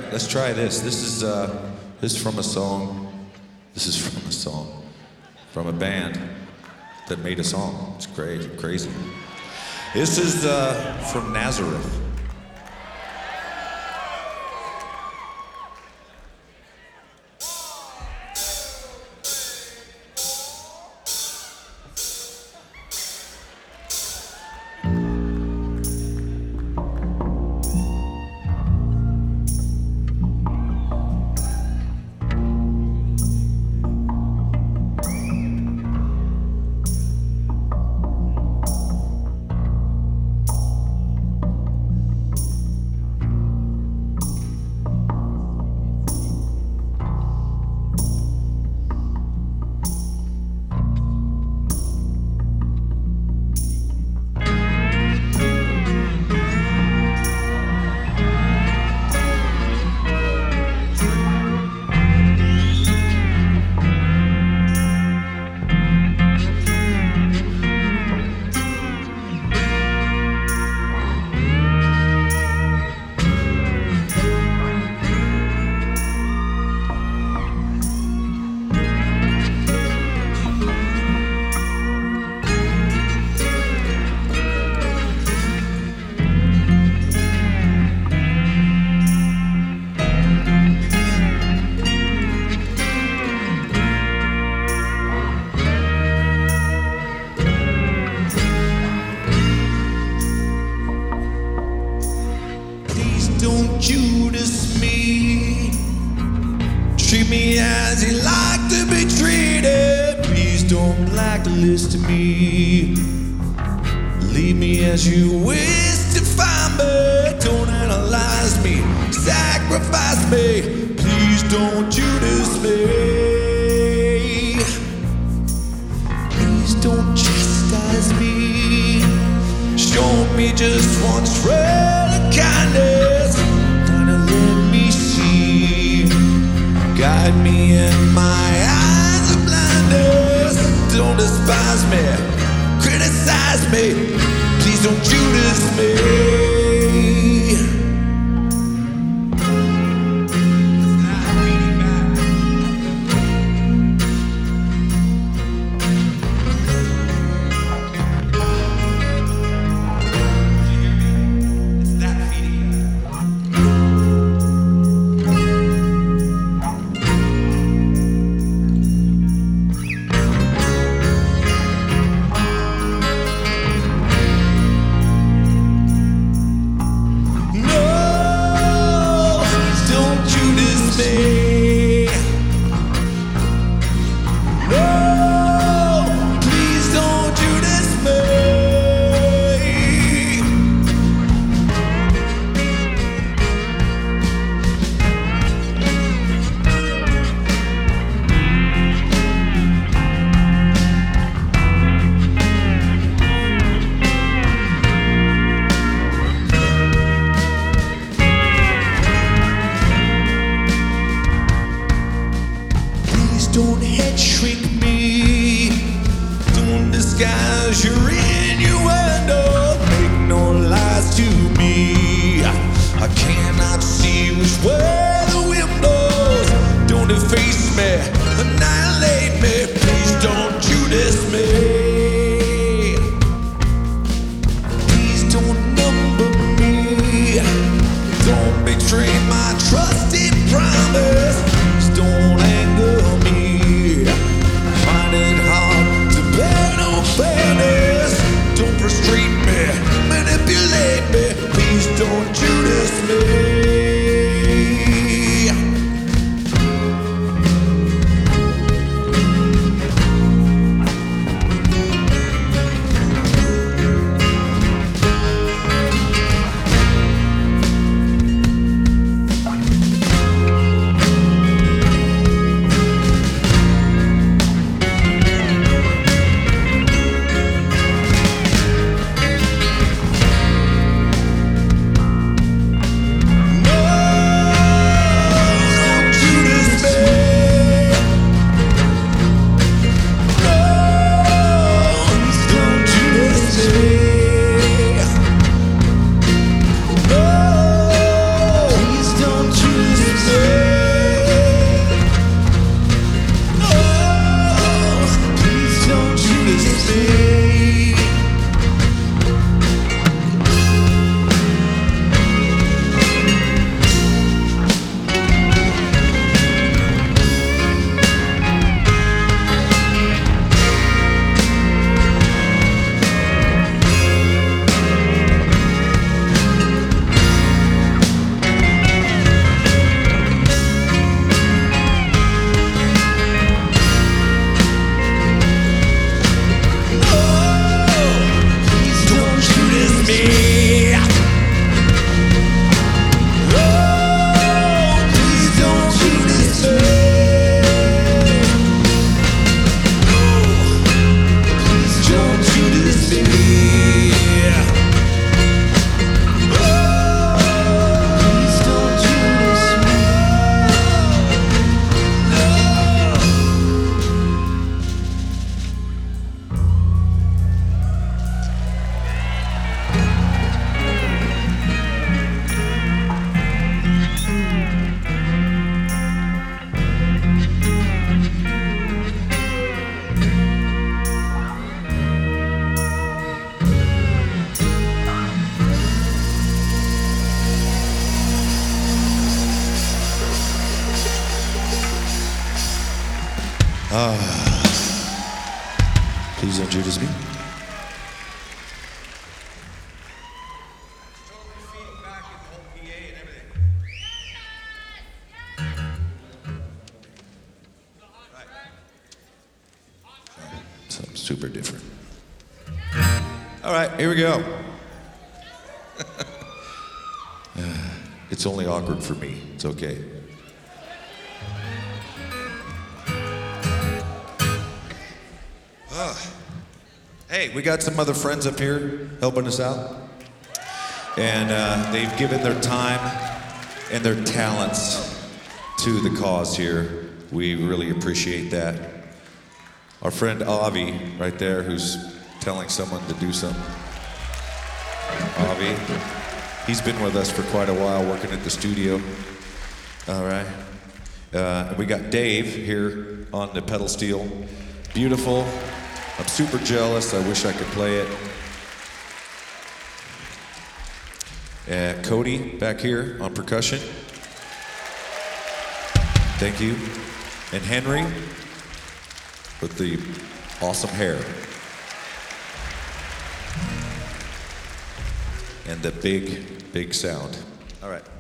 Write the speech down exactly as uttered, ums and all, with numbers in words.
let's try this. This is uh, this is from a song. This is from a song from a band that made a song. It's crazy, crazy. This is uh, from Nazareth. Don't Judas me, treat me as you like to be treated. Please don't blacklist me, leave me as you wish to find me. Don't analyze me, sacrifice me. Please don't Judas me, please don't chastise me. Show me just one trail of kindness. Guide me in my eyes of blindness. Don't despise me, criticize me. Please don't Judas me. Don't head shrink me, don't disguise your innuendo. Make no lies to me, I cannot see which way the wind blows. Don't deface me, annihilate me. Please don't Judas me, please don't number me. Don't betray my trusted promise. Please don't anger me. Don't frustrate me, manipulate me. Please don't Judas me. Please don't Judas me. Something super different. All right, here we go. It's only awkward for me. It's okay. Uh, hey, we got some other friends up here helping us out. And uh, they've given their time and their talents to the cause here. We really appreciate that. Our friend Avi, right there, who's telling someone to do something. Avi, he's been with us for quite a while, working at the studio. All right. Uh, we got Dave here on the pedal steel. Beautiful. I'm super jealous. I wish I could play it. And Cody back here on percussion. Thank you. And Henry with the awesome hair. And the big, big sound. All right.